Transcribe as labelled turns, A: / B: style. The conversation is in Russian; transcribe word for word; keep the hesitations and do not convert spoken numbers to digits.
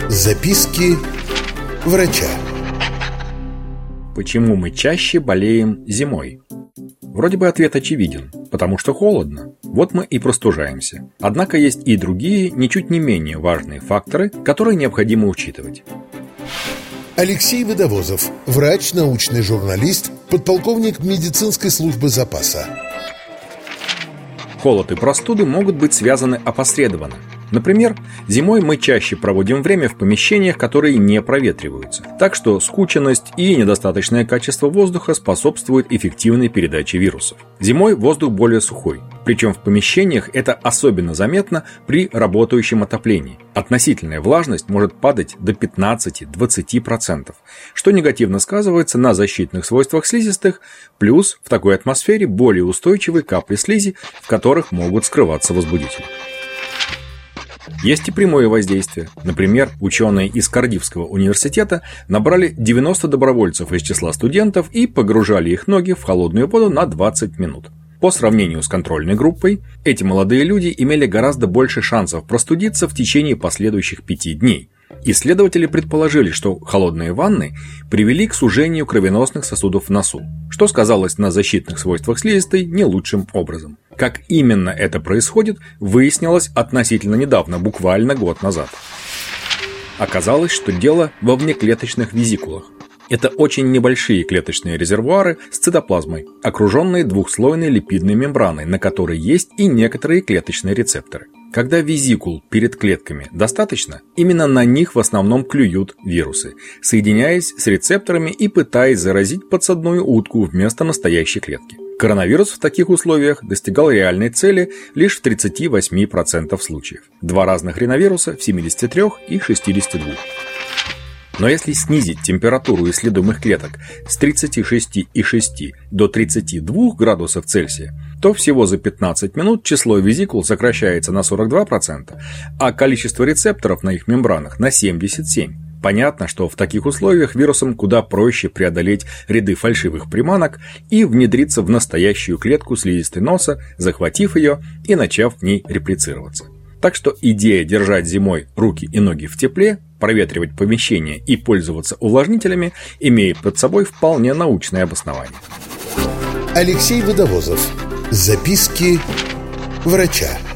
A: Записки врача.
B: Почему мы чаще болеем зимой? Вроде бы ответ очевиден, потому что холодно. Вот мы и простужаемся. Однако есть и другие, ничуть не менее важные факторы, которые необходимо учитывать.
A: Алексей Водовозов, врач, научный журналист, подполковник медицинской службы запаса.
B: Холод и простуды могут быть связаны опосредованно. Например, зимой мы чаще проводим время в помещениях, которые не проветриваются. Так что скученность и недостаточное качество воздуха способствуют эффективной передаче вирусов. Зимой воздух более сухой. Причем в помещениях это особенно заметно при работающем отоплении. Относительная влажность может падать до пятнадцати-двадцати процентов, что негативно сказывается на защитных свойствах слизистых, плюс в такой атмосфере более устойчивые капли слизи, в которых могут скрываться возбудители. Есть и прямое воздействие. Например, ученые из Кардифского университета набрали девяносто добровольцев из числа студентов и погружали их ноги в холодную воду на двадцать минут. По сравнению с контрольной группой, эти молодые люди имели гораздо больше шансов простудиться в течение последующих пяти дней. Исследователи предположили, что холодные ванны привели к сужению кровеносных сосудов в носу, что сказалось на защитных свойствах слизистой не лучшим образом. Как именно это происходит, выяснилось относительно недавно, буквально год назад. Оказалось, что дело во внеклеточных везикулах. Это очень небольшие клеточные резервуары с цитоплазмой, окруженные двухслойной липидной мембраной, на которой есть и некоторые клеточные рецепторы. Когда везикул перед клетками достаточно, именно на них в основном клюют вирусы, соединяясь с рецепторами и пытаясь заразить подсадную утку вместо настоящей клетки. Коронавирус в таких условиях достигал реальной цели лишь в тридцати восьми процентах случаев. Два разных риновируса в семидесяти трёх и шестидесяти двух. Но если снизить температуру исследуемых клеток с тридцати шести и шести до тридцати двух градусов Цельсия, то всего за пятнадцать минут число везикул сокращается на сорок два процента, а количество рецепторов на их мембранах на семьдесят семь процентов. Понятно, что в таких условиях вирусам куда проще преодолеть ряды фальшивых приманок и внедриться в настоящую клетку слизистой носа, захватив ее и начав в ней реплицироваться. Так что идея держать зимой руки и ноги в тепле, проветривать помещение и пользоваться увлажнителями имеет под собой вполне научное обоснование.
A: Алексей Водовозов. Записки врача.